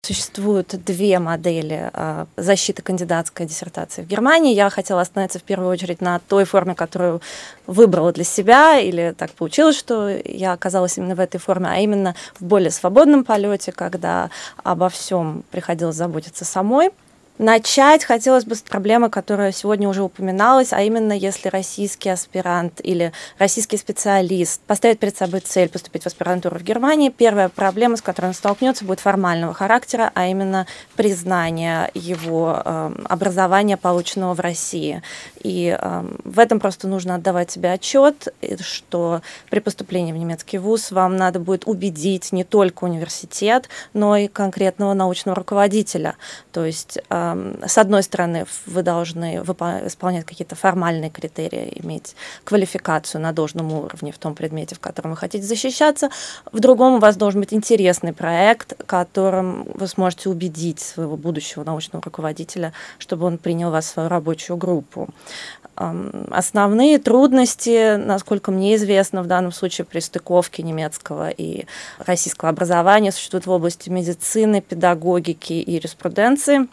Существуют две модели защиты кандидатской диссертации в Германии. Я хотела остановиться в первую очередь на той форме, которую выбрала для себя, или так получилось, что я оказалась именно в этой форме, а именно в более свободном полете, когда обо всем приходилось заботиться самой. Начать хотелось бы с проблемы, которая сегодня уже упоминалась, а именно если российский аспирант или российский специалист поставит перед собой цель поступить в аспирантуру в Германии, первая проблема, с которой он столкнется, будет формального характера, а именно признание его образования, полученного в России. И в этом просто нужно отдавать себе отчет, что при поступлении в немецкий вуз вам надо будет убедить не только университет, но и конкретного научного руководителя. То есть с одной стороны, вы должны исполнять какие-то формальные критерии, иметь квалификацию на должном уровне в том предмете, в котором вы хотите защищаться. В другом у вас должен быть интересный проект, которым вы сможете убедить своего будущего научного руководителя, чтобы он принял вас в свою рабочую группу. Основные трудности, насколько мне известно, в данном случае при стыковке немецкого и российского образования существуют в области медицины, педагогики и юриспруденции.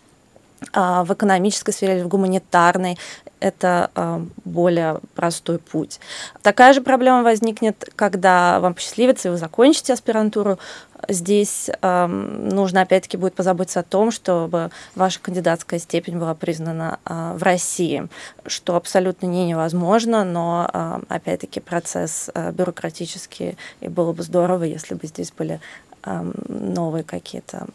В экономической сфере или в гуманитарной это более простой путь. Такая же проблема возникнет, когда вам посчастливится, и вы закончите аспирантуру. Здесь нужно, опять-таки, будет позаботиться о том, чтобы ваша кандидатская степень была признана в России, что абсолютно невозможно, но, опять-таки, процесс бюрократический, и было бы здорово, если бы здесь были новые какие-то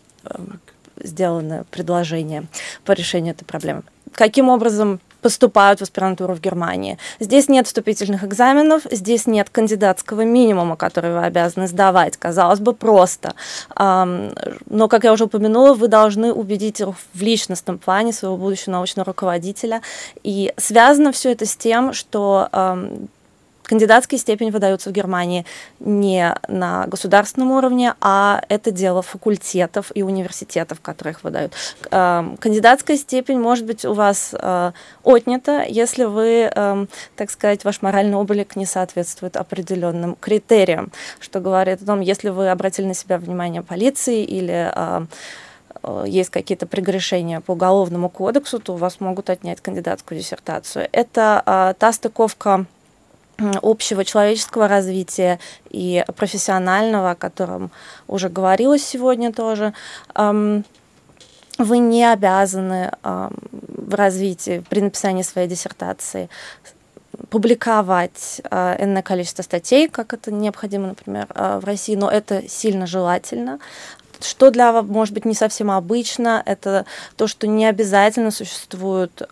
сделаны предложения по решению этой проблемы. Каким образом поступают в аспирантуру в Германии? Здесь нет вступительных экзаменов, здесь нет кандидатского минимума, который вы обязаны сдавать. Казалось бы, просто. Но, как я уже упомянула, вы должны убедить в личностном плане своего будущего научного руководителя. И связано все это с тем, что кандидатские степени выдаются в Германии не на государственном уровне, а это дело факультетов и университетов, которые их выдают. Кандидатская степень может быть у вас отнята, если вы, так сказать, ваш моральный облик не соответствует определенным критериям, что говорит о том, если вы обратили на себя внимание полиции или есть какие-то прегрешения по уголовному кодексу, то у вас могут отнять кандидатскую диссертацию. Это та стыковка общего человеческого развития и профессионального, о котором уже говорилось сегодня тоже. Вы не обязаны в развитии, при написании своей диссертации публиковать энное количество статей, как это необходимо, например, в России, но это сильно желательно. Что для вас, может быть, не совсем обычно, это то, что не обязательно существуют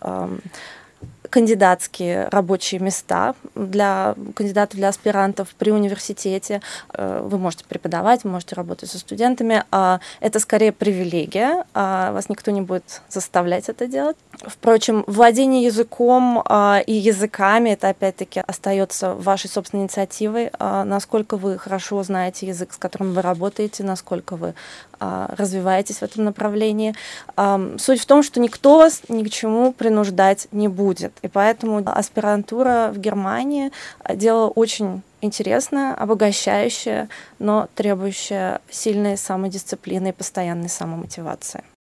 кандидатские рабочие места для кандидатов, для аспирантов при университете. Вы можете преподавать, вы можете работать со студентами. Это скорее привилегия, вас никто не будет заставлять это делать. Впрочем, владение языком и языками, это опять-таки остается вашей собственной инициативой, насколько вы хорошо знаете язык, с которым вы работаете, насколько вы развиваетесь в этом направлении. Суть в том, что никто вас ни к чему принуждать не будет. И поэтому аспирантура в Германии — дело очень интересное, обогащающее, но требующее сильной самодисциплины и постоянной самомотивации.